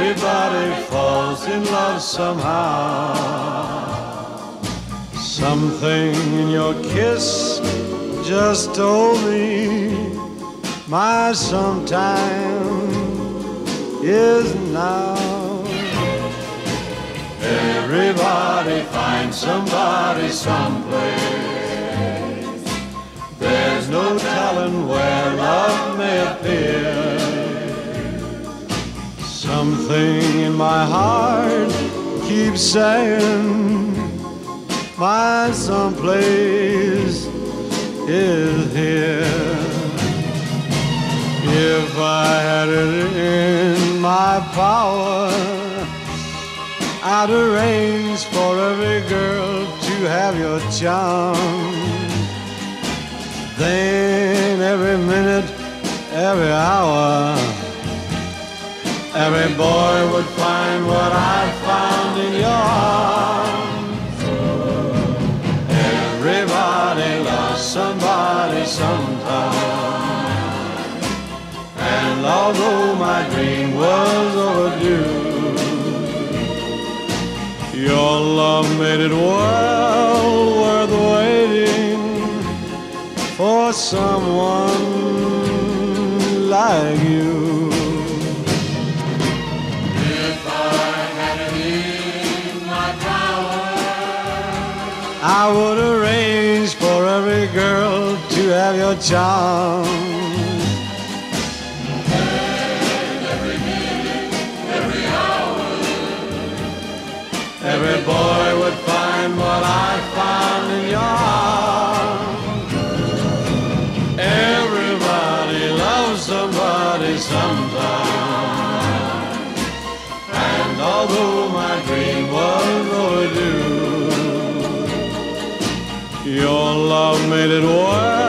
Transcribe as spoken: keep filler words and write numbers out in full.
Everybody falls in love somehow. Something in your kiss just told me my sometime is now. Everybody finds somebody someplace. There's no telling where love may appear. Something in my heart keeps saying my someplace is here. If I had it in my power, I'd arrange for every girl to have your charm. Then every minute, every hour, every boy would find what I found in your arms. Everybody loves somebody sometime. And although my dream was overdue, your love made it well worth waiting for someone like you. If I had it in my power, I would arrange for every girl to have your charm. Every boy would find what I found in your arms. Everybody loves somebody sometime. And although my dream was overdue, your love made it work